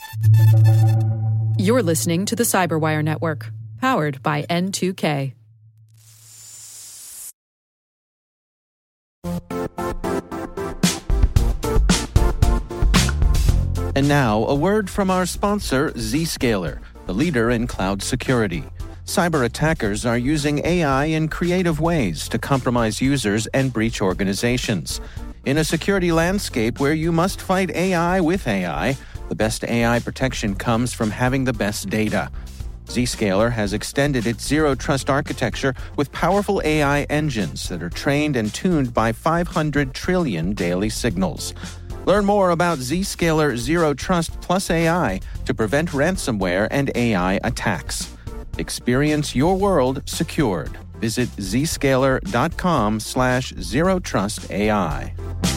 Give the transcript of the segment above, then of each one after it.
You're listening to the Cyberwire Network, powered by N2K. And now, a word from our sponsor, Zscaler, the leader in cloud security. Cyber attackers are using AI in creative ways to compromise users and breach organizations. In a security landscape where you must fight AI with AI, the best AI protection comes from having the best data. Zscaler has extended its zero-trust architecture with powerful AI engines that are trained and tuned by 500 trillion daily signals. Learn more about Zscaler Zero Trust Plus AI to prevent ransomware and AI attacks. Experience your world secured. Visit zscaler.com/zerotrustai.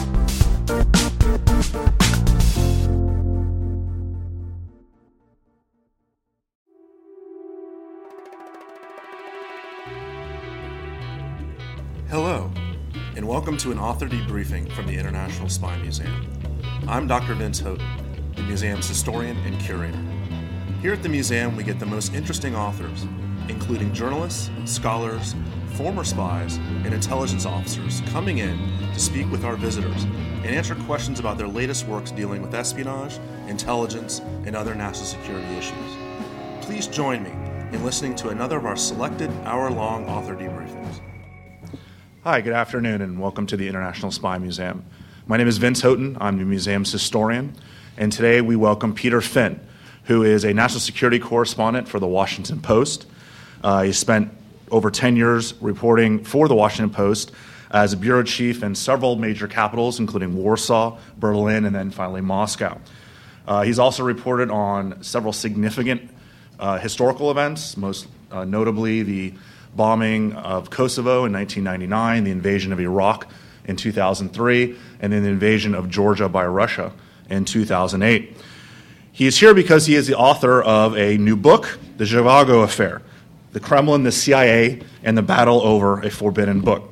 Hello, and welcome to an author debriefing from the International Spy Museum. I'm Dr. Vince Houghton, the museum's historian and curator. Here at the museum, we get the most interesting authors, including journalists, scholars, former spies, and intelligence officers coming in to speak with our visitors and answer questions about their latest works dealing with espionage, intelligence, and other national security issues. Please join me in listening to another of our selected hour-long author debriefings. Hi, good afternoon, and welcome to the International Spy Museum. My name is Vince Houghton. I'm the museum's historian, and today we welcome Peter Finn, who is a national security correspondent for the Washington Post. He spent over 10 years reporting for the Washington Post as a bureau chief in several major capitals, including Warsaw, Berlin, and then finally Moscow. He's also reported on several significant historical events, most notably the bombing of Kosovo in 1999, the invasion of Iraq in 2003, and then the invasion of Georgia by Russia in 2008. He is here because he is the author of a new book, The Zhivago Affair, The Kremlin, the CIA, and the Battle Over a Forbidden Book.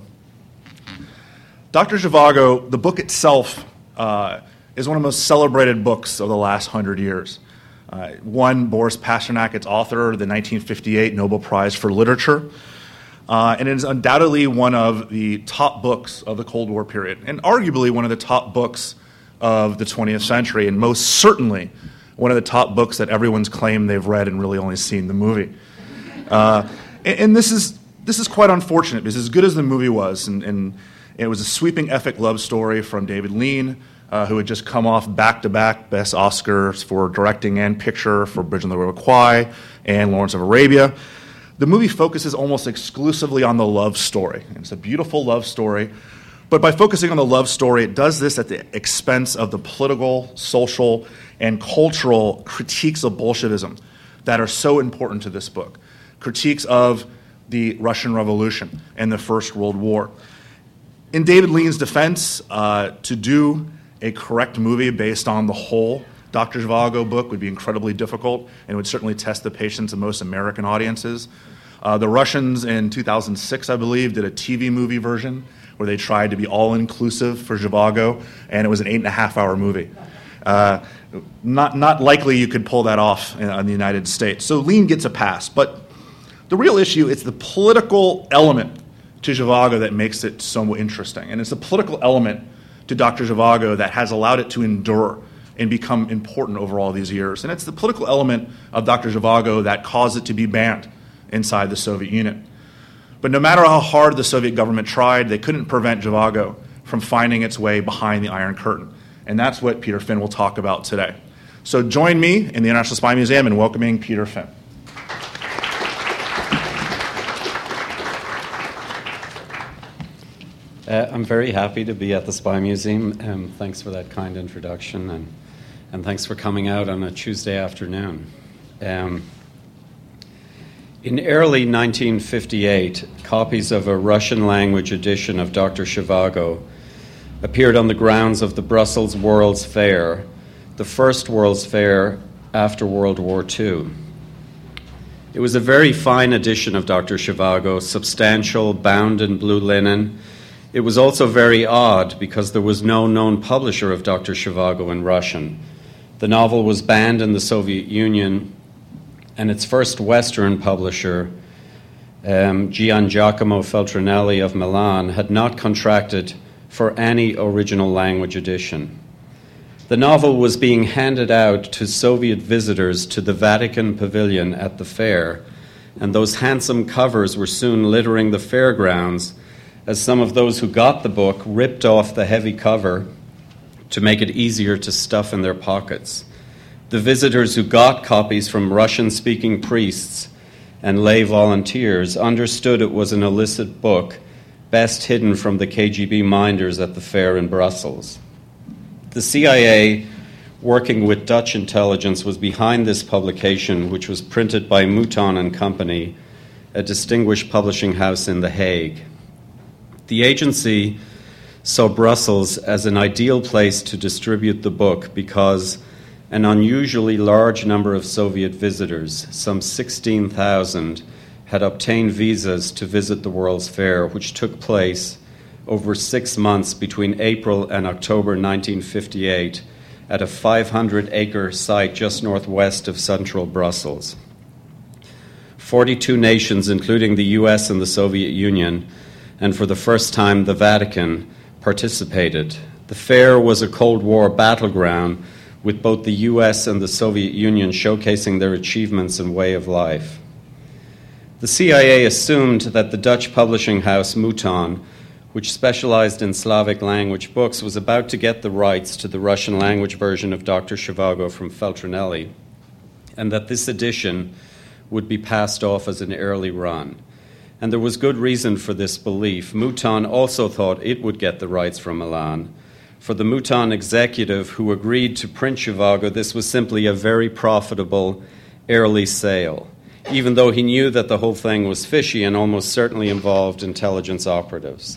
Dr. Zhivago, the book itself, is one of the most celebrated books of the last 100 years. Won Boris Pasternak, its author, the 1958 Nobel Prize for Literature. And it is undoubtedly one of the top books of the Cold War period, and arguably one of the top books of the 20th century, and most certainly one of the top books that everyone's claimed they've read and really only seen the movie. And this is quite unfortunate, because as good as the movie was, and it was a sweeping epic love story from David Lean, who had just come off back-to-back Best Oscars for directing and picture for Bridge on the River Kwai and Lawrence of Arabia. The movie focuses almost exclusively on the love story. It's a beautiful love story, but by focusing on the love story, it does this at the expense of the political, social, and cultural critiques of Bolshevism that are so important to this book. Critiques of the Russian Revolution and the First World War. In David Lean's defense, to do a correct movie based on the whole Dr. Zhivago book would be incredibly difficult and would certainly test the patience of most American audiences. The Russians in 2006, I believe, did a TV movie version where they tried to be all-inclusive for Zhivago, and it was an 8.5-hour movie. Not likely you could pull that off in the United States. So Lean gets a pass. But the real issue is the political element to Zhivago that makes it so interesting. And it's the political element to Dr. Zhivago that has allowed it to endure and become important over all these years. And it's the political element of Dr. Zhivago that caused it to be banned inside the Soviet Union. But no matter how hard the Soviet government tried, they couldn't prevent Zhivago from finding its way behind the Iron Curtain. And that's what Peter Finn will talk about today. So join me in the International Spy Museum in welcoming Peter Finn. I'm very happy to be at the Spy Museum. Thanks for that kind introduction, and thanks for coming out on a Tuesday afternoon. In early 1958, copies of a Russian-language edition of Dr. Zhivago appeared on the grounds of the Brussels World's Fair, the first World's Fair after World War II. It was a very fine edition of Dr. Zhivago, substantial, bound in blue linen. It was also very odd because there was no known publisher of Dr. Zhivago in Russian. The novel was banned in the Soviet Union, and its first Western publisher, Gian Giacomo Feltrinelli of Milan, had not contracted for any original language edition. The novel was being handed out to Soviet visitors to the Vatican Pavilion at the fair, and those handsome covers were soon littering the fairgrounds as some of those who got the book ripped off the heavy cover to make it easier to stuff in their pockets. The visitors who got copies from Russian-speaking priests and lay volunteers understood it was an illicit book, best hidden from the KGB minders at the fair in Brussels. The CIA, working with Dutch intelligence, was behind this publication, which was printed by Mouton and Company, a distinguished publishing house in The Hague. The agency saw Brussels as an ideal place to distribute the book because an unusually large number of Soviet visitors, some 16,000, had obtained visas to visit the World's Fair, which took place over 6 months between April and October 1958 at a 500-acre site just northwest of central Brussels. 42 nations, including the US and the Soviet Union, and for the first time the Vatican, participated. The fair was a Cold War battleground, with both the US and the Soviet Union showcasing their achievements and way of life. The CIA assumed that the Dutch publishing house Mouton, which specialized in Slavic language books, was about to get the rights to the Russian language version of Dr. Zhivago from Feltrinelli, and that this edition would be passed off as an early run. And there was good reason for this belief. Mouton also thought it would get the rights from Milan. For the Mouton executive who agreed to print Zhivago, this was simply a very profitable early sale, even though he knew that the whole thing was fishy and almost certainly involved intelligence operatives.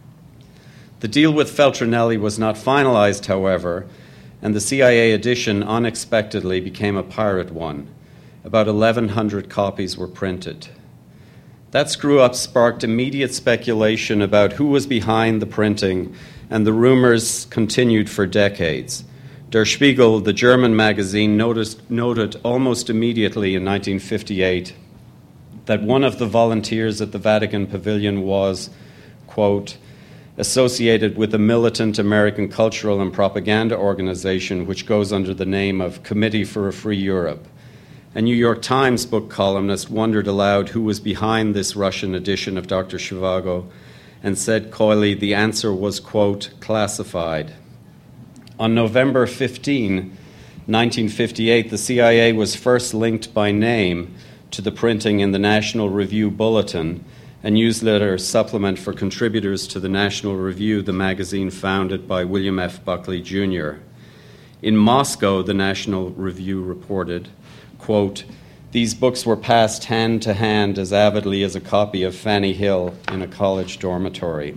The deal with Feltrinelli was not finalized, however, and the CIA edition unexpectedly became a pirate one. About 1,100 copies were printed. That screw-up sparked immediate speculation about who was behind the printing, and the rumors continued for decades. Der Spiegel, the German magazine, noted almost immediately in 1958 that one of the volunteers at the Vatican Pavilion was, quote, associated with a militant American cultural and propaganda organization which goes under the name of Committee for a Free Europe. A New York Times book columnist wondered aloud who was behind this Russian edition of Dr. Zhivago and said coyly the answer was, quote, classified. On November 15, 1958, the CIA was first linked by name to the printing in the National Review Bulletin, a newsletter supplement for contributors to the National Review, the magazine founded by William F. Buckley, Jr. In Moscow, the National Review reported, quote, these books were passed hand to hand as avidly as a copy of Fanny Hill in a college dormitory.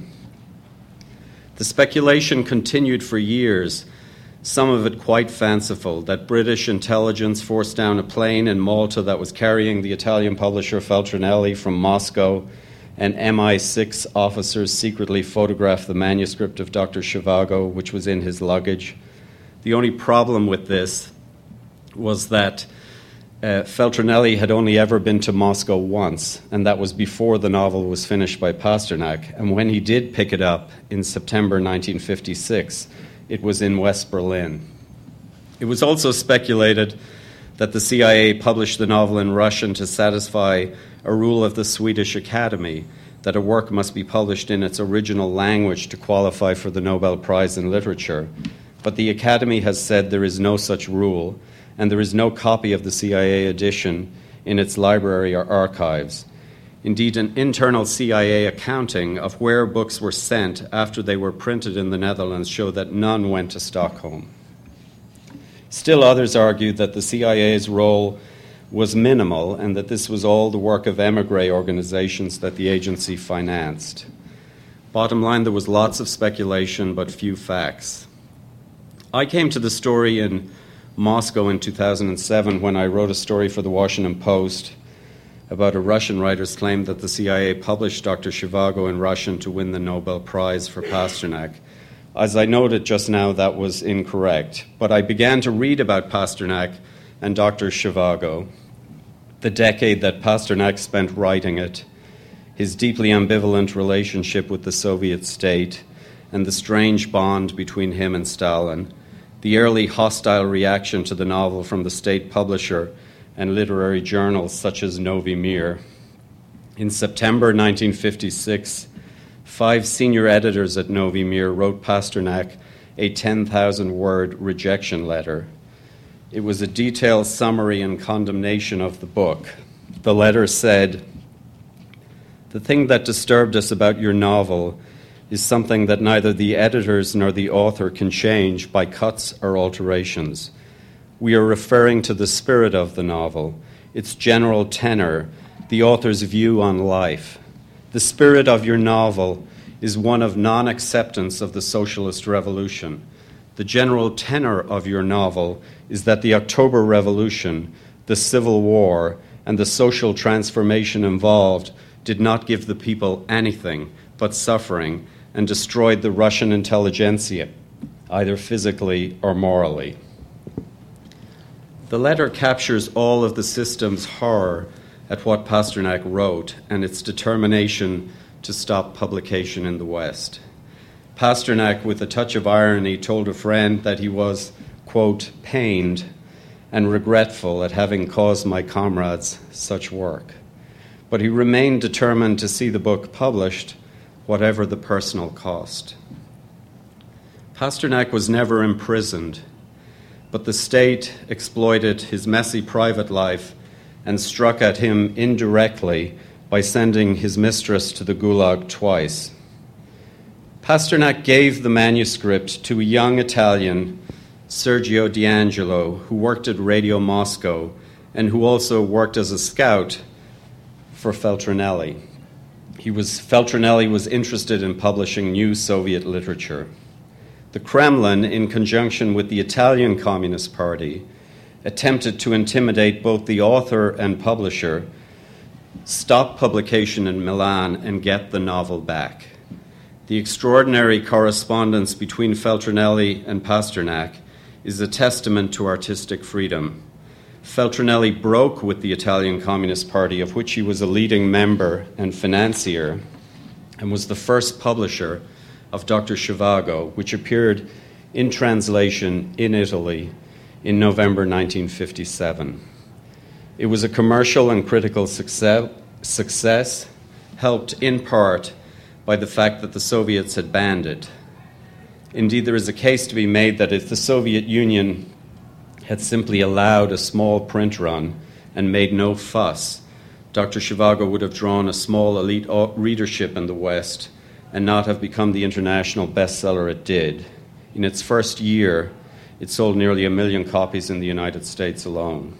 The speculation continued for years, some of it quite fanciful, that British intelligence forced down a plane in Malta that was carrying the Italian publisher Feltrinelli from Moscow, and MI6 officers secretly photographed the manuscript of Dr. Zhivago, which was in his luggage. The only problem with this was that Feltrinelli had only ever been to Moscow once, and that was before the novel was finished by Pasternak. And when he did pick it up in September 1956, it was in West Berlin. It was also speculated that the CIA published the novel in Russian to satisfy a rule of the Swedish Academy that a work must be published in its original language to qualify for the Nobel Prize in Literature. But the Academy has said there is no such rule, and there is no copy of the CIA edition in its library or archives. Indeed, an internal CIA accounting of where books were sent after they were printed in the Netherlands show that none went to Stockholm. Still, others argued that the CIA's role was minimal and that this was all the work of émigré organizations that the agency financed. Bottom line, there was lots of speculation but few facts. I came to the story in Moscow in 2007 when I wrote a story for the Washington Post about a Russian writer's claim that the CIA published Dr. Zhivago in Russian to win the Nobel Prize for Pasternak. As I noted just now, that was incorrect. But I began to read about Pasternak and Dr. Zhivago, the decade that Pasternak spent writing it, his deeply ambivalent relationship with the Soviet state, and the strange bond between him and Stalin, the early hostile reaction to the novel from the state publisher and literary journals such as Novy Mir. In September 1956, 5 senior editors at Novy Mir wrote Pasternak a 10,000-word rejection letter. It was a detailed summary and condemnation of the book. The letter said, "The thing that disturbed us about your novel is something that neither the editors nor the author can change by cuts or alterations. We are referring to the spirit of the novel, its general tenor, the author's view on life. The spirit of your novel is one of non-acceptance of the socialist revolution. The general tenor of your novel is that the October Revolution, the Civil War, and the social transformation involved did not give the people anything but suffering and destroyed the Russian intelligentsia, either physically or morally." The letter captures all of the system's horror at what Pasternak wrote and its determination to stop publication in the West. Pasternak, with a touch of irony, told a friend that he was, quote, "pained and regretful at having caused my comrades such work." But he remained determined to see the book published, whatever the personal cost. Pasternak was never imprisoned, but the state exploited his messy private life and struck at him indirectly by sending his mistress to the Gulag twice. Pasternak gave the manuscript to a young Italian, Sergio D'Angelo, who worked at Radio Moscow and who also worked as a scout for Feltrinelli. Feltrinelli was interested in publishing new Soviet literature. The Kremlin, in conjunction with the Italian Communist Party, attempted to intimidate both the author and publisher, stop publication in Milan, and get the novel back. The extraordinary correspondence between Feltrinelli and Pasternak is a testament to artistic freedom. Feltrinelli broke with the Italian Communist Party, of which he was a leading member and financier, and was the first publisher of Dr. Zhivago, which appeared in translation in Italy in November 1957. It was a commercial and critical success, helped in part by the fact that the Soviets had banned it. Indeed, there is a case to be made that if the Soviet Union had simply allowed a small print run and made no fuss, Dr. Zhivago would have drawn a small elite readership in the West and not have become the international bestseller it did. In its first year, it sold nearly 1 million copies in the United States alone.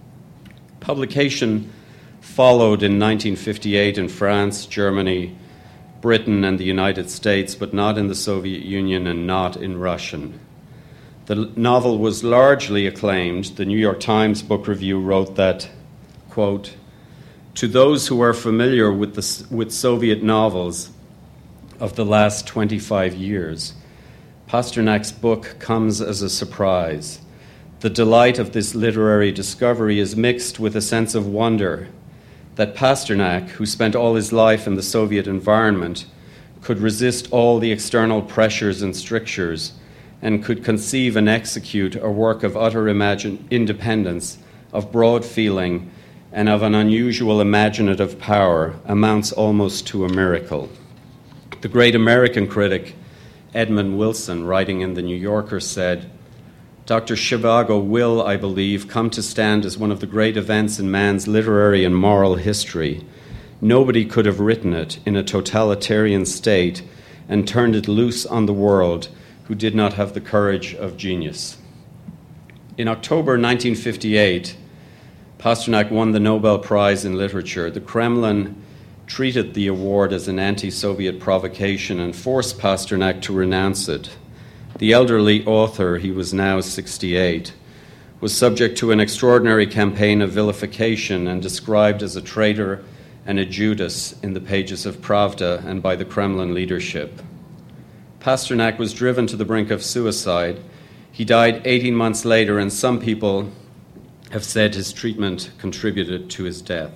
Publication followed in 1958 in France, Germany, Britain, and the United States, but not in the Soviet Union and not in Russian. The novel was largely acclaimed. The New York Times Book Review wrote that, quote, "To those who are familiar with Soviet novels of the last 25 years, Pasternak's book comes as a surprise. The delight of this literary discovery is mixed with a sense of wonder that Pasternak, who spent all his life in the Soviet environment, could resist all the external pressures and strictures and could conceive and execute a work of utter independence, of broad feeling, and of an unusual imaginative power amounts almost to a miracle." The great American critic Edmund Wilson, writing in The New Yorker, said, "Dr. Zhivago will, I believe, come to stand as one of the great events in man's literary and moral history. Nobody could have written it in a totalitarian state and turned it loose on the world who did not have the courage of genius." In October 1958, Pasternak won the Nobel Prize in Literature. The Kremlin treated the award as an anti-Soviet provocation and forced Pasternak to renounce it. The elderly author, he was now 68, was subject to an extraordinary campaign of vilification and described as a traitor and a Judas in the pages of Pravda and by the Kremlin leadership. Pasternak was driven to the brink of suicide. He died 18 months later, and some people have said his treatment contributed to his death.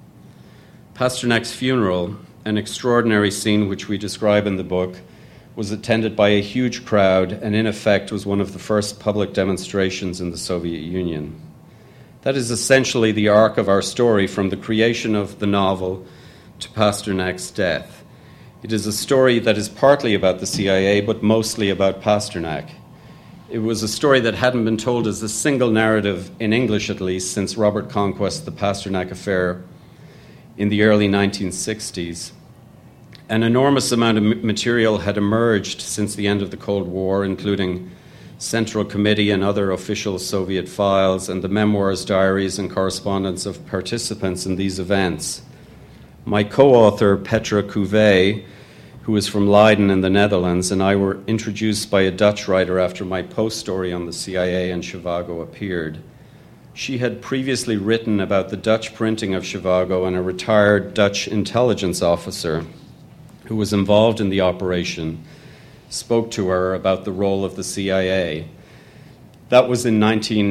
Pasternak's funeral, an extraordinary scene which we describe in the book, was attended by a huge crowd and in effect was one of the first public demonstrations in the Soviet Union. That is essentially the arc of our story from the creation of the novel to Pasternak's death. It is a story that is partly about the CIA but mostly about Pasternak. It was a story that hadn't been told as a single narrative, in English at least, since Robert Conquest's The Pasternak Affair in the early 1960s. An enormous amount of material had emerged since the end of the Cold War, including Central Committee and other official Soviet files, and the memoirs, diaries, and correspondence of participants in these events. My co-author, Petra Couvé, who is from Leiden in the Netherlands, and I were introduced by a Dutch writer after my post-story on the CIA and Zhivago appeared. She had previously written about the Dutch printing of Zhivago, and a retired Dutch intelligence officer who was involved in the operation spoke to her about the role of the CIA. That was in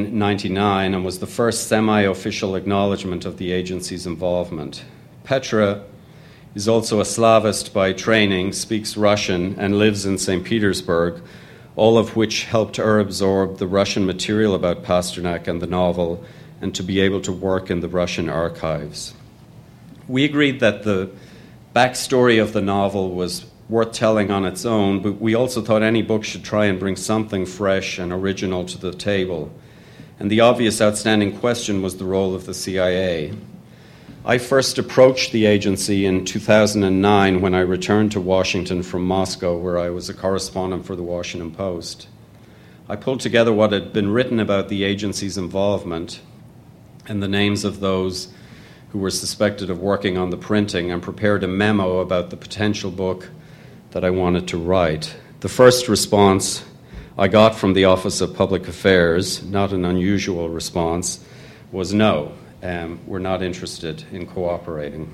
1999 and was the first semi-official acknowledgement of the agency's involvement. Petra is also a Slavist by training, speaks Russian, and lives in St. Petersburg, all of which helped her absorb the Russian material about Pasternak and the novel and to be able to work in the Russian archives. We agreed that the backstory of the novel was worth telling on its own, but we also thought any book should try and bring something fresh and original to the table. And the obvious outstanding question was the role of the CIA. I first approached the agency in 2009 when I returned to Washington from Moscow, where I was a correspondent for the Washington Post. I pulled together what had been written about the agency's involvement and the names of those who were suspected of working on the printing and prepared a memo about the potential book that I wanted to write. The first response I got from the Office of Public Affairs, not an unusual response, was no. We're not interested in cooperating.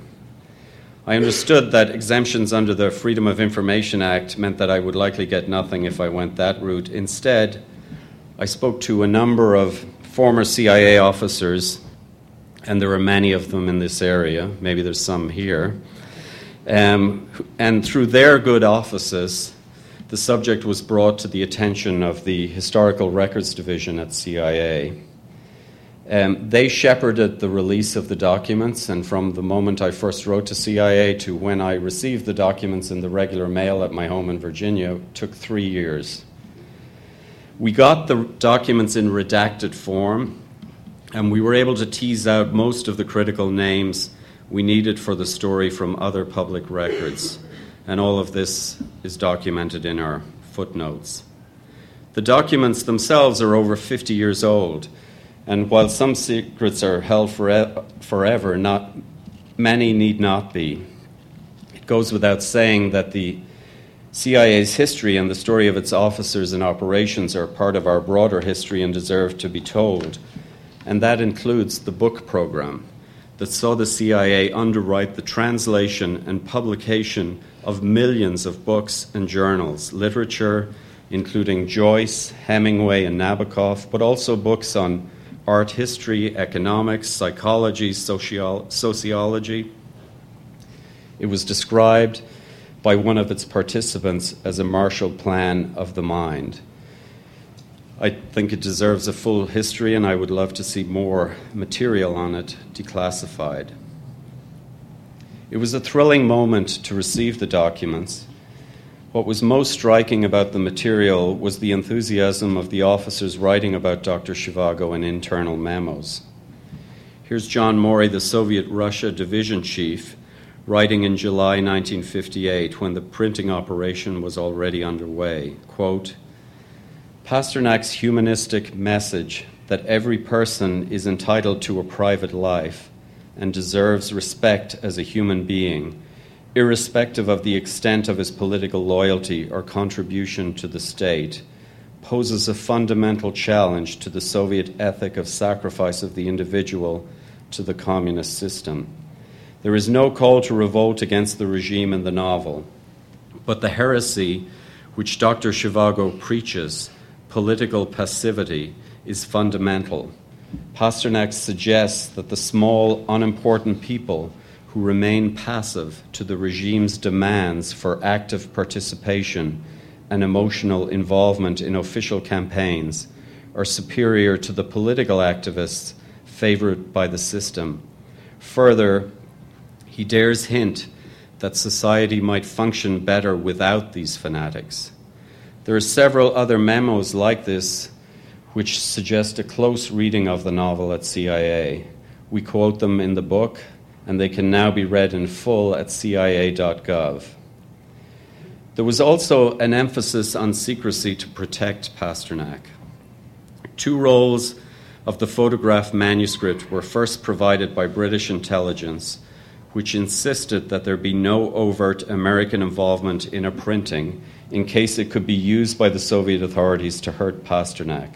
I understood that exemptions under the Freedom of Information Act meant that I would likely get nothing if I went that route. Instead, I spoke to a number of former CIA officers, and there are many of them in this area, maybe there's some here, and through their good offices, the subject was brought to the attention of the Historical Records Division at CIA. They shepherded the release of the documents, and from the moment I first wrote to CIA to when I received the documents in the regular mail at my home in Virginia took 3 years. We got the documents in redacted form, and we were able to tease out most of the critical names we needed for the story from other public records, and all of this is documented in our footnotes. The documents themselves are over 50 years old, and while some secrets are held forever, not many need not be. It goes without saying that the CIA's history and the story of its officers and operations are part of our broader history and deserve to be told. And that includes the book program that saw the CIA underwrite the translation and publication of millions of books and journals, literature, including Joyce, Hemingway, and Nabokov, but also books on art history, economics, psychology, sociology. It was described by one of its participants as a Marshall Plan of the mind. I think it deserves a full history, and I would love to see more material on it declassified. It was a thrilling moment to receive the documents. What was most striking about the material was the enthusiasm of the officers writing about Dr. Zhivago in internal memos. Here's John Morey, the Soviet Russia division chief, writing in July 1958 when the printing operation was already underway. Quote, Pasternak's humanistic message that every person is entitled to a private life and deserves respect as a human being, irrespective of the extent of his political loyalty or contribution to the state, poses a fundamental challenge to the Soviet ethic of sacrifice of the individual to the communist system. There is no call to revolt against the regime in the novel, but the heresy which Dr. Zhivago preaches, political passivity, is fundamental. Pasternak suggests that the small, unimportant people who remain passive to the regime's demands for active participation and emotional involvement in official campaigns are superior to the political activists favored by the system. Further, he dares hint that society might function better without these fanatics. There are several other memos like this which suggest a close reading of the novel at CIA. We quote them in the book, and they can now be read in full at cia.gov. There was also an emphasis on secrecy to protect Pasternak. 2 rolls of the photograph manuscript were first provided by British intelligence, which insisted that there be no overt American involvement in a printing in case it could be used by the Soviet authorities to hurt Pasternak.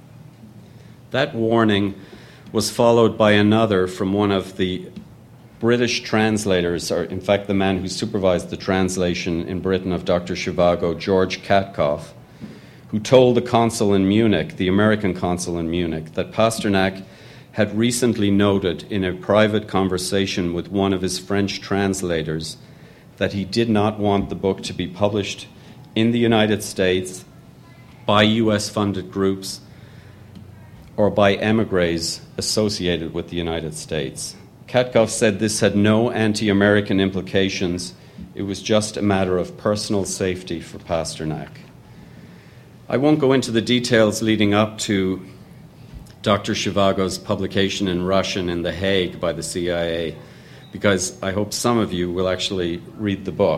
That warning was followed by another from one of the British translators, or in fact the man who supervised the translation in Britain of Dr. Zhivago, George Katkoff, who told the consul in Munich, the American consul in Munich, that Pasternak had recently noted in a private conversation with one of his French translators that he did not want the book to be published in the United States by US-funded groups or by émigrés associated with the United States. Katkoff said this had no anti-American implications. It was just a matter of personal safety for Pasternak. I won't go into the details leading up to Dr. Zhivago's publication in Russian in The Hague by the CIA, because I hope some of you will actually read the book.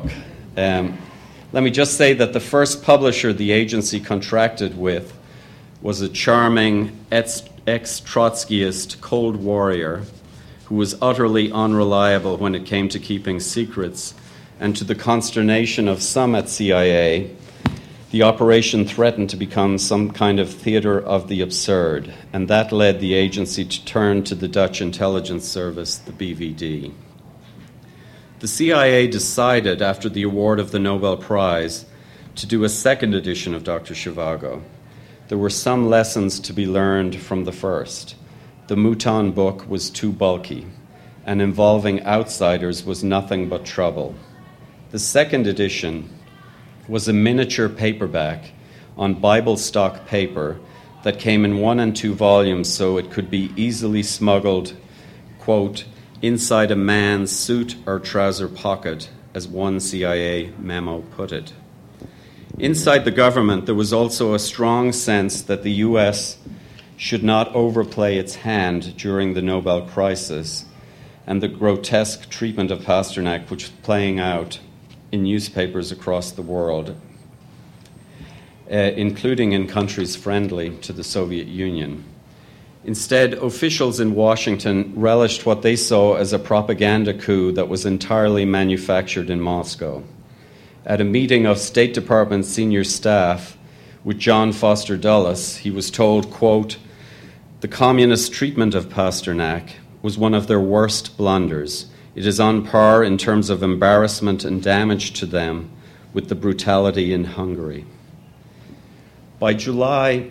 Let me just say that the first publisher the agency contracted with was a charming ex-Trotskyist Cold Warrior who was utterly unreliable when it came to keeping secrets, and to the consternation of some at CIA, the operation threatened to become some kind of theater of the absurd, and that led the agency to turn to the Dutch intelligence service, the BVD. The CIA decided, after the award of the Nobel Prize, to do a second edition of Dr. Zhivago. There were some lessons to be learned from the first. The Mouton book was too bulky, and involving outsiders was nothing but trouble. The second edition was a miniature paperback on Bible stock paper that came in 1 and 2 volumes so it could be easily smuggled, quote, inside a man's suit or trouser pocket, as one CIA memo put it. Inside the government, there was also a strong sense that the U.S. should not overplay its hand during the Nobel crisis and the grotesque treatment of Pasternak, which was playing out in newspapers across the world, including in countries friendly to the Soviet Union. Instead, officials in Washington relished what they saw as a propaganda coup that was entirely manufactured in Moscow. At a meeting of State Department senior staff with John Foster Dulles, he was told, quote, "The communist treatment of Pasternak was one of their worst blunders. It is on par in terms of embarrassment and damage to them with the brutality in Hungary." By July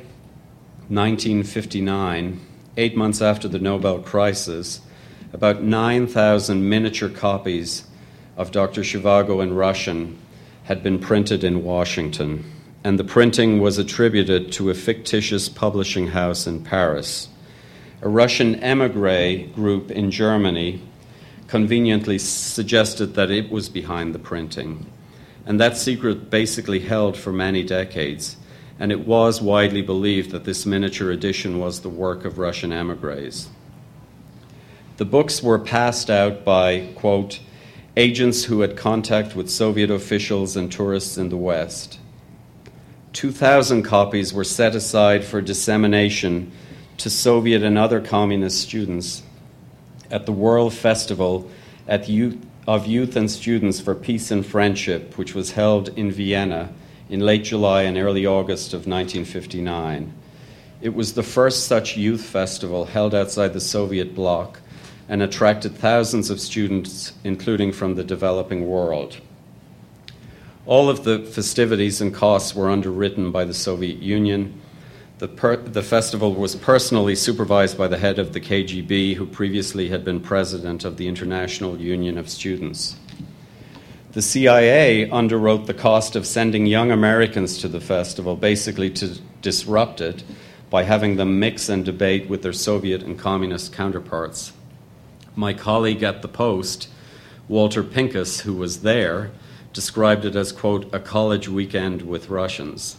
1959, 8 months after the Nobel crisis, about 9,000 miniature copies of Dr. Zhivago in Russian had been printed in Washington, and the printing was attributed to a fictitious publishing house in Paris. A Russian émigré group in Germany conveniently suggested that it was behind the printing, and that secret basically held for many decades, and it was widely believed that this miniature edition was the work of Russian émigrés. The books were passed out by, quote, agents who had contact with Soviet officials and tourists in the West. 2,000 copies were set aside for dissemination to Soviet and other communist students at the World Festival of Youth and Students for Peace and Friendship, which was held in Vienna in late July and early August of 1959. It was the first such youth festival held outside the Soviet bloc and attracted thousands of students, including from the developing world. All of the festivities and costs were underwritten by the Soviet Union. The festival was personally supervised by the head of the KGB, who previously had been president of the International Union of Students. The CIA underwrote the cost of sending young Americans to the festival, basically to disrupt it by having them mix and debate with their Soviet and communist counterparts. My colleague at the Post, Walter Pincus, who was there, described it as, quote, a college weekend with Russians.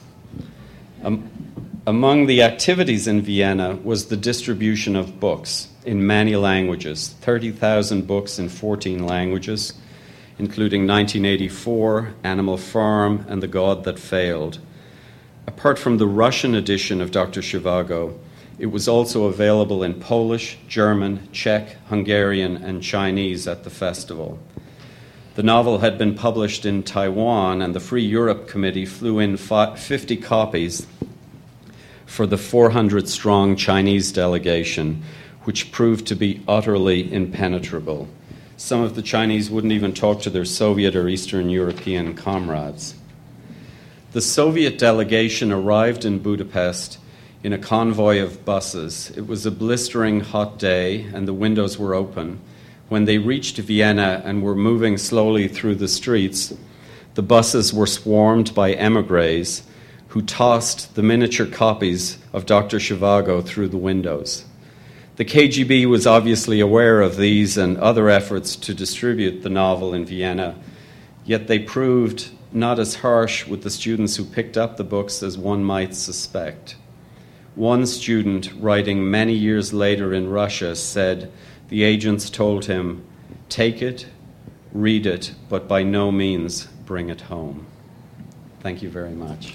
Among the activities in Vienna was the distribution of books in many languages, 30,000 books in 14 languages, including 1984, Animal Farm, and The God That Failed. Apart from the Russian edition of Dr. Zhivago, it was also available in Polish, German, Czech, Hungarian, and Chinese at the festival. The novel had been published in Taiwan, and the Free Europe Committee flew in 50 copies for the 400-strong Chinese delegation, which proved to be utterly impenetrable. Some of the Chinese wouldn't even talk to their Soviet or Eastern European comrades. The Soviet delegation arrived in Budapest in a convoy of buses. It was a blistering hot day, and the windows were open. When they reached Vienna and were moving slowly through the streets, the buses were swarmed by émigrés who tossed the miniature copies of Dr. Zhivago through the windows. The KGB was obviously aware of these and other efforts to distribute the novel in Vienna, yet they proved not as harsh with the students who picked up the books as one might suspect. One student, writing many years later in Russia, said the agents told him, "Take it, read it, but by no means bring it home." Thank you very much.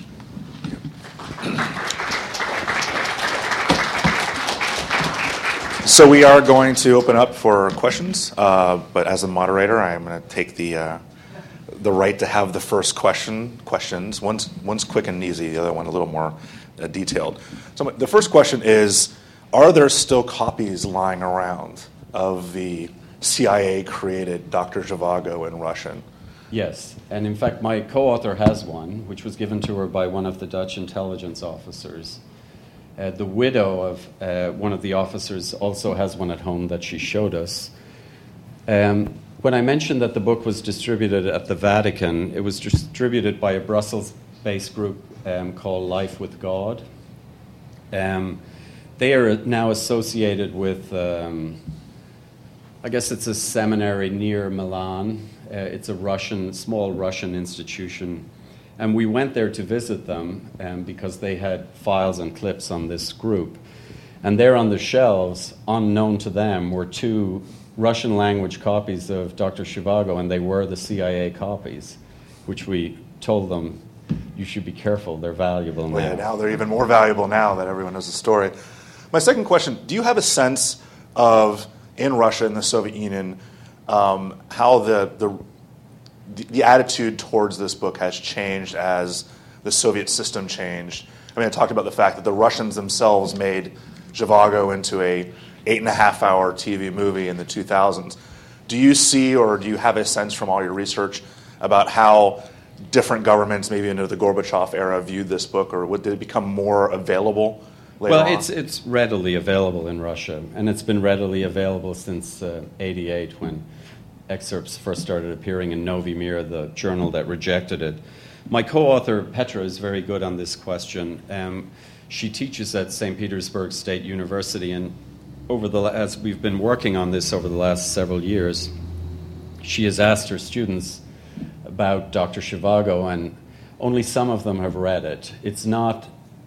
So we are going to open up for questions, but as a moderator, I am going to take the right to have the first questions. One's quick and easy, the other one a little more detailed. So the first question is, are there still copies lying around of the CIA-created Dr. Zhivago in Russian? Yes, and in fact my co-author has one, which was given to her by one of the Dutch intelligence officers. The widow of one of the officers also has one at home that she showed us. When I mentioned that the book was distributed at the Vatican, it was distributed by a Brussels-based group called Life with God. They are now associated with, I guess it's a seminary near Milan. It's a small Russian institution. And we went there to visit them because they had files and clips on this group. And there on the shelves, unknown to them, were 2 Russian language copies of Dr. Zhivago, and they were the CIA copies, which we told them, you should be careful, they're valuable now. Well, yeah, now they're even more valuable now that everyone knows the story. My second question, do you have a sense of, in Russia, in the Soviet Union, how the attitude towards this book has changed as the Soviet system changed? I mean, I talked about the fact that the Russians themselves made Zhivago into a 8.5-hour TV movie in the 2000s. Do you see, or do you have a sense from all your research about how different governments, maybe into the Gorbachev era, viewed this book, or did it become more available later on? Well, it's readily available in Russia, and it's been readily available since '88 when excerpts first started appearing in Novi Mir, the journal that rejected it. My co-author, Petra, is very good on this question. She teaches at St. Petersburg State University, and as we've been working on this over the last several years, she has asked her students about Dr. Zhivago, and only some of them have read it. It's not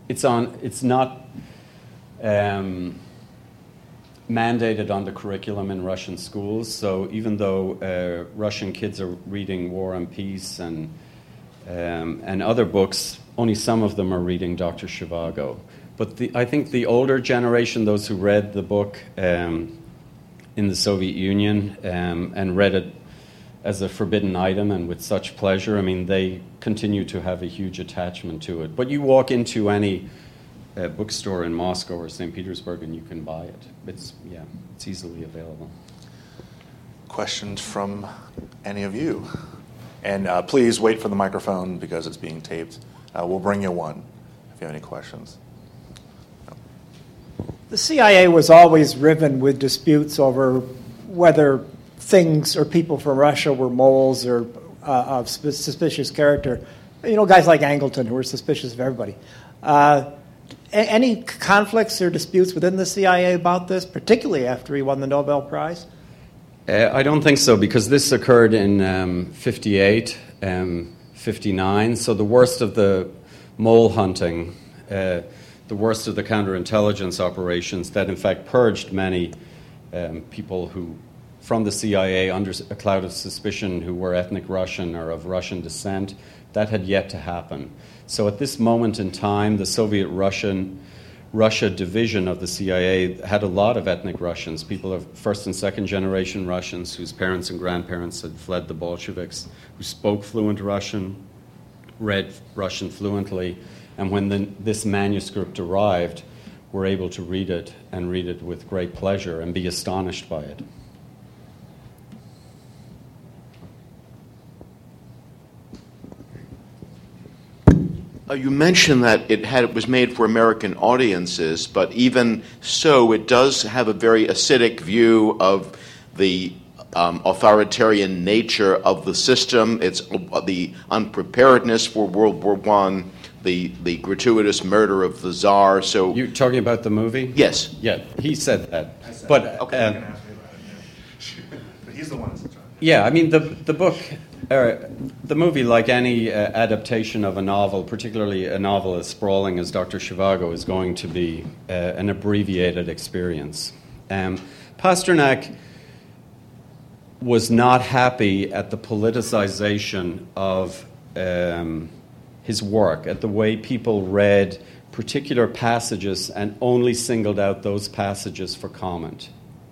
mandated on the curriculum in Russian schools, so even though Russian kids are reading War and Peace and other books, only some of them are reading Dr. Zhivago. But I think the older generation, those who read the book in the Soviet Union and read it as a forbidden item and with such pleasure, I mean, they continue to have a huge attachment to it. But you walk into any bookstore in Moscow or St. Petersburg and you can buy it. It's easily available. Questions from any of you? And please wait for the microphone because it's being taped. We'll bring you one if you have any questions. The CIA was always riven with disputes over whether things or people from Russia were moles or of suspicious character. You know, guys like Angleton who were suspicious of everybody. Any conflicts or disputes within the CIA about this, particularly after he won the Nobel Prize? I don't think so, because this occurred in 58, 59, so the worst of the mole hunting, the worst of the counterintelligence operations that in fact purged many people who, from the CIA under a cloud of suspicion, who were ethnic Russian or of Russian descent, that had yet to happen. So at this moment in time, the Soviet Russia division of the CIA had a lot of ethnic Russians, people of first and second generation Russians whose parents and grandparents had fled the Bolsheviks, who spoke fluent Russian, read Russian fluently, and when this manuscript arrived, were able to read it and read it with great pleasure and be astonished by it. You mentioned that it was made for American audiences, but even so, it does have a very acidic view of the authoritarian nature of the system. It's the unpreparedness for World War I, the gratuitous murder of the Tsar. So you're talking about the movie? Yes. Yeah, he said that. But okay. But he's the one that's in charge. Yeah, I mean the book. The movie, like any adaptation of a novel, particularly a novel as sprawling as Dr. Zhivago, is going to be an abbreviated experience. Pasternak was not happy at the politicization of his work, at the way people read particular passages and only singled out those passages for comment.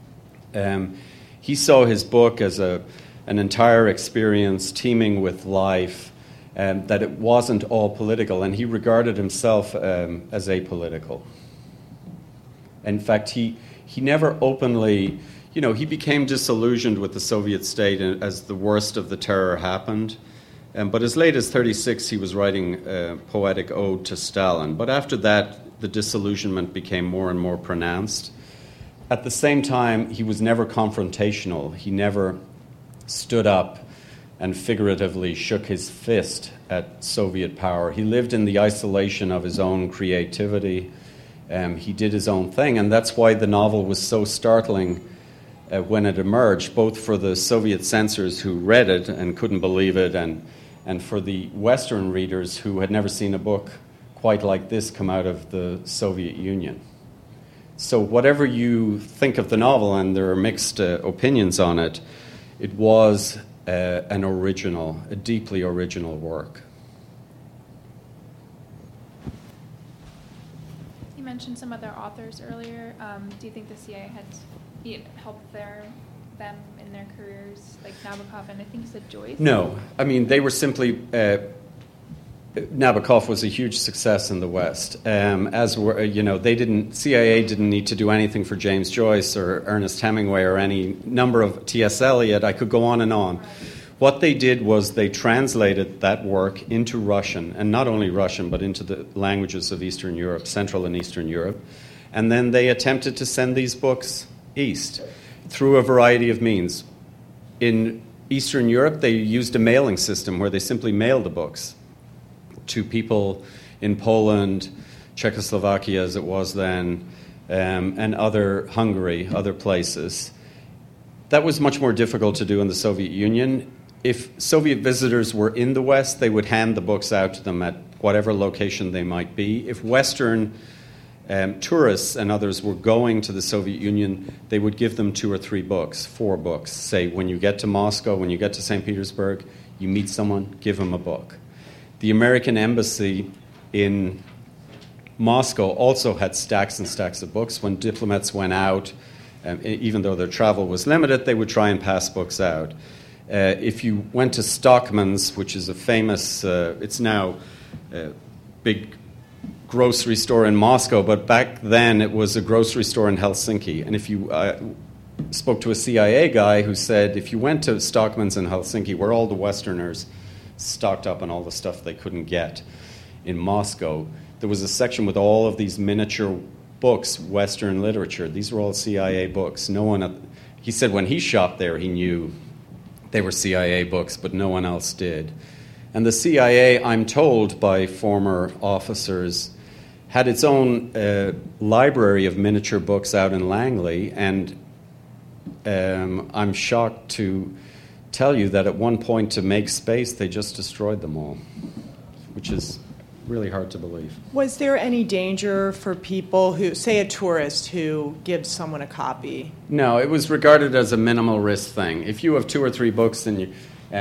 He saw his book as an entire experience teeming with life, that it wasn't all political, and he regarded himself as apolitical. In fact, he never openly, he became disillusioned with the Soviet state as the worst of the terror happened. But as late as 1936, he was writing a poetic ode to Stalin. But after that, the disillusionment became more and more pronounced. At the same time, he was never confrontational. He never stood up and figuratively shook his fist at Soviet power. He lived in the isolation of his own creativity. He did his own thing, and that's why the novel was so startling when it emerged, both for the Soviet censors who read it and couldn't believe it, and for the Western readers who had never seen a book quite like this come out of the Soviet Union. So whatever you think of the novel, and there are mixed opinions on it, it was a deeply original work. You mentioned some other authors earlier. Do you think the CIA had helped them in their careers, like Nabokov and I think you said Joyce? No. I mean, they were simply... Nabokov was a huge success in the West. CIA didn't need to do anything for James Joyce or Ernest Hemingway or any number of T.S. Eliot. I could go on and on. What they did was they translated that work into Russian, and not only Russian, but into the languages of Eastern Europe, Central and Eastern Europe. And then they attempted to send these books east through a variety of means. In Eastern Europe, they used a mailing system where they simply mailed the books to people in Poland, Czechoslovakia as it was then, and Hungary, other places. That was much more difficult to do in the Soviet Union. If Soviet visitors were in the West, they would hand the books out to them at whatever location they might be. If Western tourists and others were going to the Soviet Union, they would give them 2 or 3 books, 4 books. Say, when you get to Moscow, when you get to St. Petersburg, you meet someone, give them a book. The American embassy in Moscow also had stacks and stacks of books. When diplomats went out, even though their travel was limited, they would try and pass books out. If you went to Stockman's, which is a famous, it's now a big grocery store in Moscow, but back then it was a grocery store in Helsinki. And if you spoke to a CIA guy who said, if you went to Stockman's in Helsinki, where all the Westerners stocked up on all the stuff they couldn't get in Moscow, there was a section with all of these miniature books, Western literature. These were all CIA books. He said when he shopped there, he knew they were CIA books, but no one else did. And the CIA, I'm told by former officers, had its own library of miniature books out in Langley, and I'm shocked to tell you that at one point, to make space, they just destroyed them all, which is really hard to believe. Was there any danger for people who, say a tourist who gives someone a copy? No, it was regarded as a minimal risk thing. If you have 2 or 3 books in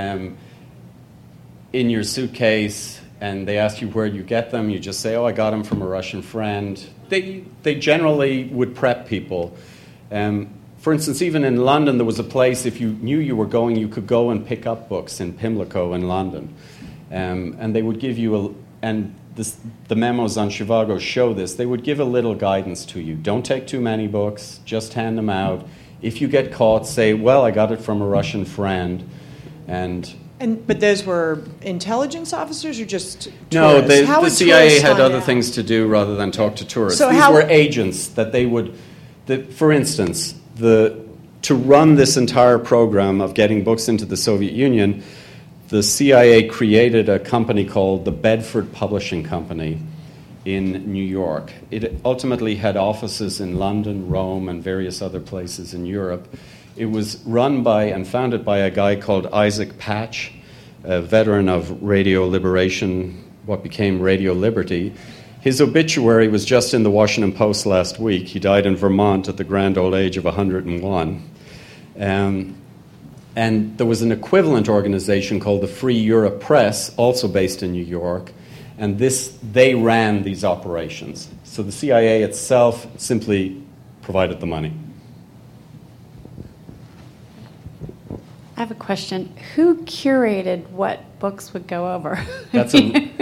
your suitcase and they ask you where you get them, you just say, I got them from a Russian friend. They generally would prep people. For instance, even in London, there was a place, if you knew you were going, you could go and pick up books in Pimlico in London. And they would give you the memos on Zhivago show this, they would give a little guidance to you. Don't take too many books, just hand them out. If you get caught, say, well, I got it from a Russian friend. But those were intelligence officers or just tourists? No, the CIA had other things to do rather than talk to tourists. So These were agents that they would, for instance, to run this entire program of getting books into the Soviet Union, the CIA created a company called the Bedford Publishing Company in New York. It ultimately had offices in London, Rome, and various other places in Europe. It was run by and founded by a guy called Isaac Patch, a veteran of Radio Liberation, what became Radio Liberty. His obituary was just in the Washington Post last week. He died in Vermont at the grand old age of 101. And there was an equivalent organization called the Free Europe Press, also based in New York, and they ran these operations. So the CIA itself simply provided the money. I have a question. Who curated what books would go over? That's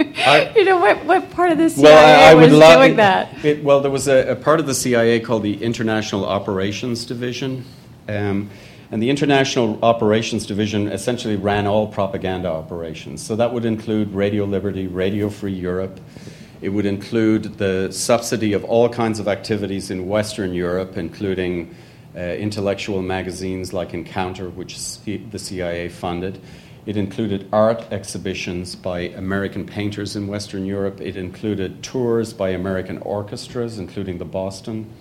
what part of the CIA was doing that? There was a part of the CIA called the International Operations Division. And the International Operations Division essentially ran all propaganda operations. So that would include Radio Liberty, Radio Free Europe. It would include the subsidy of all kinds of activities in Western Europe, including intellectual magazines like Encounter, which the CIA funded. It included art exhibitions by American painters in Western Europe. It included tours by American orchestras, including the Boston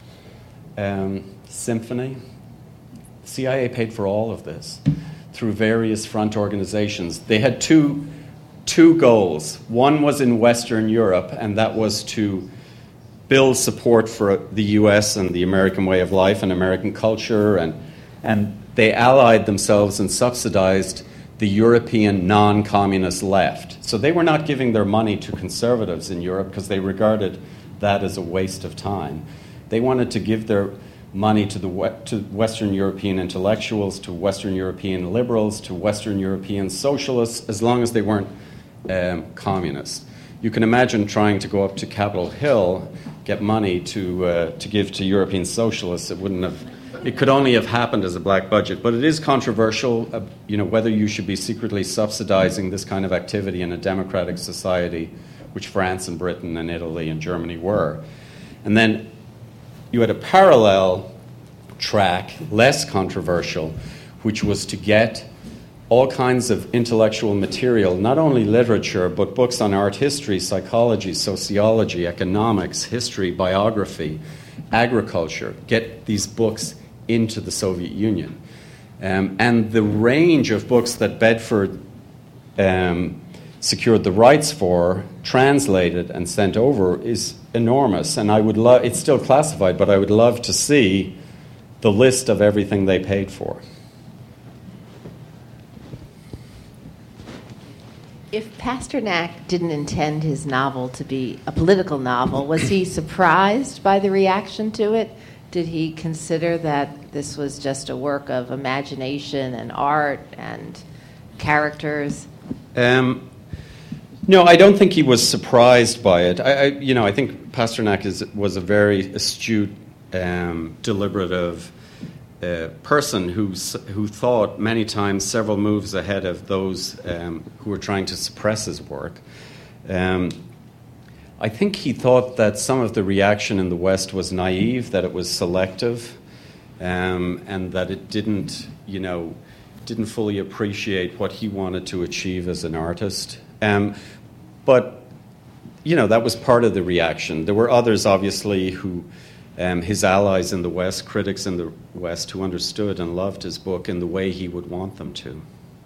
Symphony. CIA paid for all of this through various front organizations. They had two goals. One was in Western Europe, and that was to build support for the U.S. and the American way of life and American culture, and they allied themselves and subsidized the European non-communist left. So they were not giving their money to conservatives in Europe because they regarded that as a waste of time. They wanted to give their money to Western European intellectuals, to Western European liberals, to Western European socialists, as long as they weren't communists. You can imagine trying to go up to Capitol Hill, get money to give to European socialists. It could only have happened as a black budget. But it is controversial, whether you should be secretly subsidizing this kind of activity in a democratic society, which France and Britain and Italy and Germany were. And then you had a parallel track, less controversial, which was to get all kinds of intellectual material, not only literature, but books on art history, psychology, sociology, economics, history, biography, agriculture, get these books into the Soviet Union. And the range of books that Bedford secured the rights for, translated and sent over, is enormous. And it's still classified, but I would love to see the list of everything they paid for. If Pasternak didn't intend his novel to be a political novel, was he surprised by the reaction to it? Did he consider that this was just a work of imagination and art and characters? No, I don't think he was surprised by it. I think Pasternak was a very astute, deliberative, person who thought many times several moves ahead of those who were trying to suppress his work. I think he thought that some of the reaction in the West was naive, that it was selective, and that it didn't fully appreciate what he wanted to achieve as an artist. But that was part of the reaction. There were others, obviously, who his allies in the West, critics in the West, who understood and loved his book in the way he would want them to.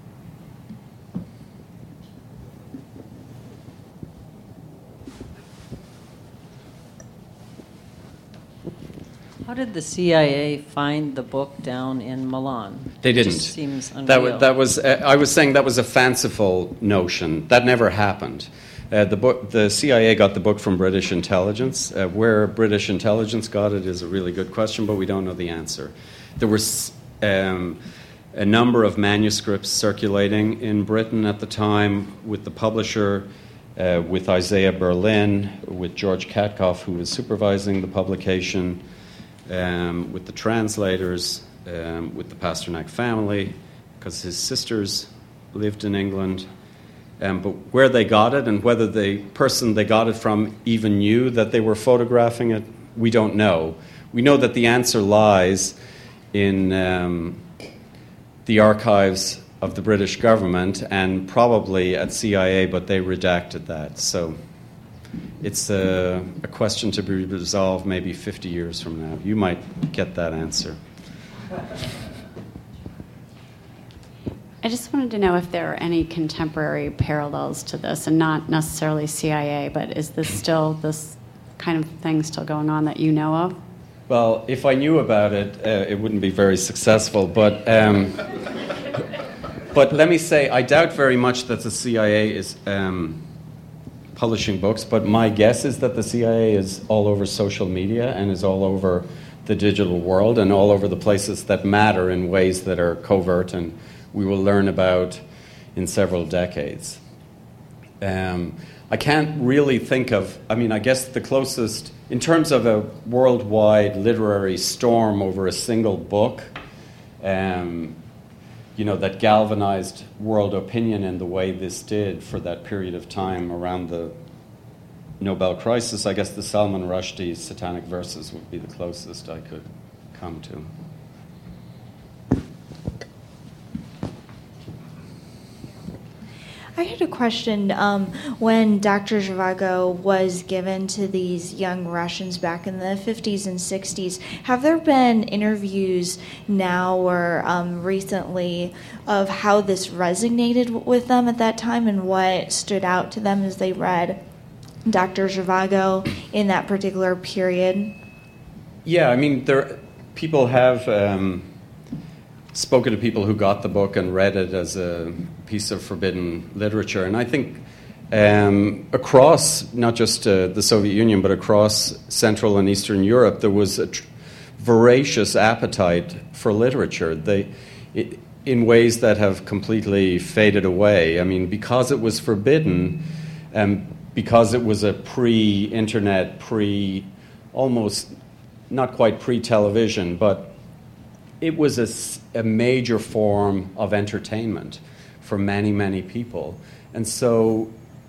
How did the CIA find the book down in Milan? They didn't. It just seems unreal. That was. I was saying that was a fanciful notion. That never happened. The CIA got the book from British intelligence. Where British intelligence got it is a really good question, but we don't know the answer. There was a number of manuscripts circulating in Britain at the time with the publisher, with Isaiah Berlin, with George Katkoff, who was supervising the publication, with the translators, with the Pasternak family, because his sisters lived in England. But where they got it and whether the person they got it from even knew that they were photographing it, we don't know. We know that the answer lies in the archives of the British government and probably at CIA, but they redacted that. So it's a question to be resolved maybe 50 years from now. You might get that answer. I just wanted to know if there are any contemporary parallels to this, and not necessarily CIA, but is this kind of thing still going on that you know of? Well, if I knew about it, it wouldn't be very successful. But let me say, I doubt very much that the CIA is publishing books, but my guess is that the CIA is all over social media and is all over the digital world and all over the places that matter in ways that are covert and we will learn about in several decades. I can't really think of, I guess the closest, in terms of a worldwide literary storm over a single book, that galvanized world opinion in the way this did for that period of time around the Nobel crisis, I guess the Salman Rushdie Satanic Verses would be the closest I could come to. I had a question. When Dr. Zhivago was given to these young Russians back in the 50s and 60s, have there been interviews now or recently of how this resonated with them at that time and what stood out to them as they read Dr. Zhivago in that particular period? Yeah, people have spoken to people who got the book and read it as a piece of forbidden literature. And I think across, not just the Soviet Union, but across Central and Eastern Europe, there was a voracious appetite for literature in ways that have completely faded away. Because it was forbidden, because it was a pre-internet, almost not quite pre-television, but it was a major form of entertainment for many, many people. And so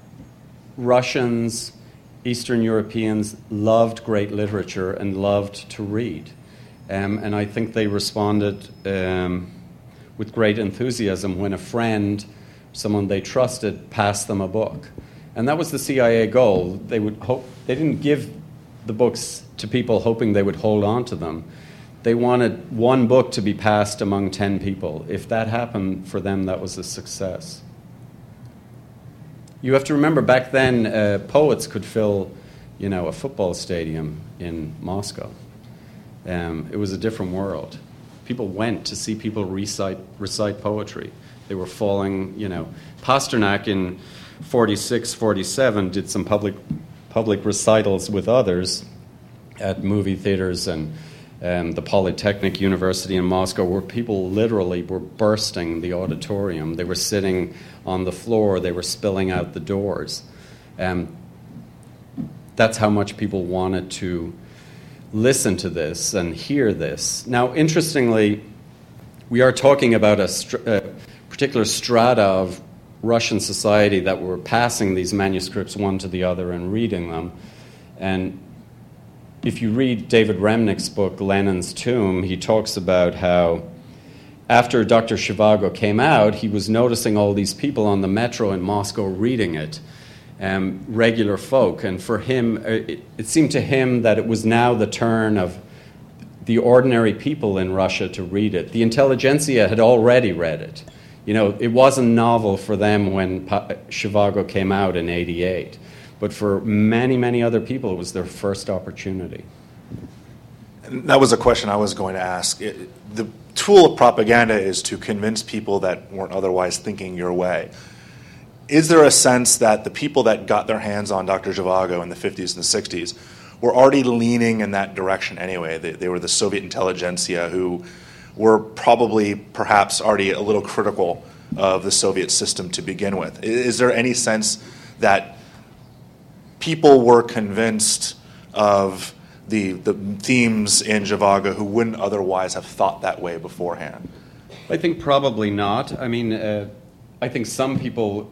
Russians, Eastern Europeans loved great literature and loved to read. And I think they responded with great enthusiasm when a friend, someone they trusted, passed them a book. And that was the CIA goal. They didn't give the books to people hoping they would hold on to them. They wanted one book to be passed among 10 people. If that happened for them, that was a success. You have to remember, back then, poets could fill, a football stadium in Moscow. It was a different world. People went to see people recite poetry. They were falling, Pasternak in 46, 47 did some public recitals with others at movie theaters and the Polytechnic University in Moscow, where people literally were bursting the auditorium. They were sitting on the floor. They were spilling out the doors. That's how much people wanted to listen to this and hear this. Now, interestingly, we are talking about a particular strata of Russian society that were passing these manuscripts one to the other and reading them. And if you read David Remnick's book, Lenin's Tomb, he talks about how after Dr. Zhivago came out, he was noticing all these people on the metro in Moscow reading it, regular folk. And for him, it seemed to him that it was now the turn of the ordinary people in Russia to read it. The intelligentsia had already read it. You know, it wasn't novel for them when Zhivago came out in '88. But for many, many other people, it was their first opportunity. And that was a question I was going to ask. The tool of propaganda is to convince people that weren't otherwise thinking your way. Is there a sense that the people that got their hands on Dr. Zhivago in the 50s and 60s were already leaning in that direction anyway? They were the Soviet intelligentsia who were probably perhaps already a little critical of the Soviet system to begin with. Is there any sense that people were convinced of the themes in Zhivago who wouldn't otherwise have thought that way beforehand? I think probably not. I mean, I think some people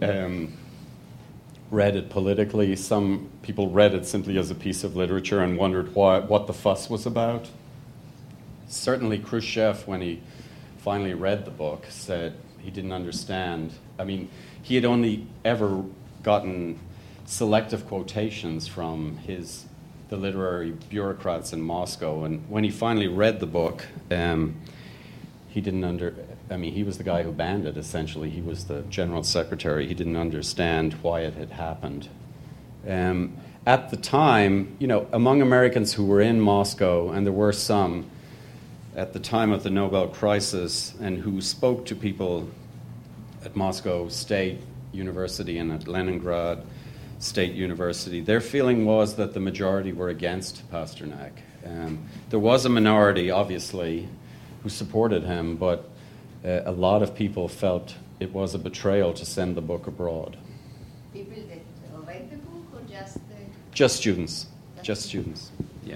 read it politically. Some people read it simply as a piece of literature and wondered what the fuss was about. Certainly Khrushchev, when he finally read the book, said he didn't understand. I mean, he had only ever gotten selective quotations from the literary bureaucrats in Moscow, and when he finally read the book, he didn't he was the guy who banned it, essentially. He was the general secretary. He didn't understand why it had happened. At the time, you know, among Americans who were in Moscow, and there were some at the time of the Nobel crisis, and who spoke to people at Moscow State University and at Leningrad State University, their feeling was that the majority were against Pasternak. There was a minority, obviously, who supported him, but a lot of people felt it was a betrayal to send the book abroad. People that read the book or just Just students. Just students, yeah.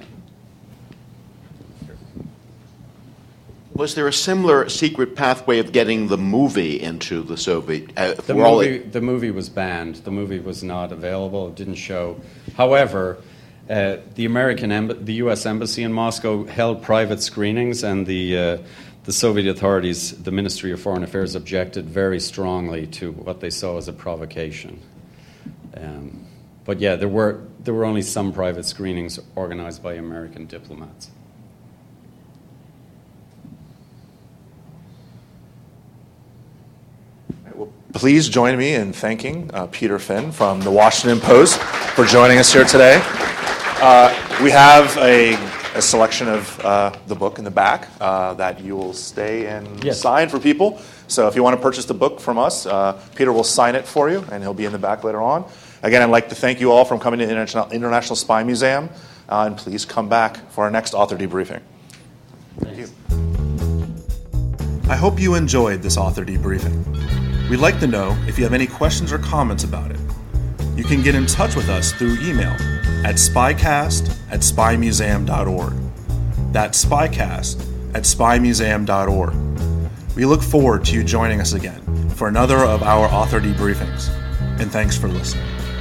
Was there a similar secret pathway of getting the movie into the Soviet? The movie was banned. The movie was not available. It didn't show. However, the U.S. Embassy in Moscow held private screenings, and the Soviet authorities, the Ministry of Foreign Affairs, objected very strongly to what they saw as a provocation. But yeah, there were only some private screenings organized by American diplomats. Well, please join me in thanking Peter Finn from the Washington Post for joining us here today. We have a selection of the book in the back that you will stay and sign for people. So if you want to purchase the book from us, Peter will sign it for you, and he'll be in the back later on. Again, I'd like to thank you all for coming to the International Spy Museum, and please come back for our next author debriefing. Thank you. I hope you enjoyed this author debriefing. We'd like to know if you have any questions or comments about it. You can get in touch with us through email at spycast@spymuseum.org. That's spycast@spymuseum.org. We look forward to you joining us again for another of our author debriefings. And thanks for listening.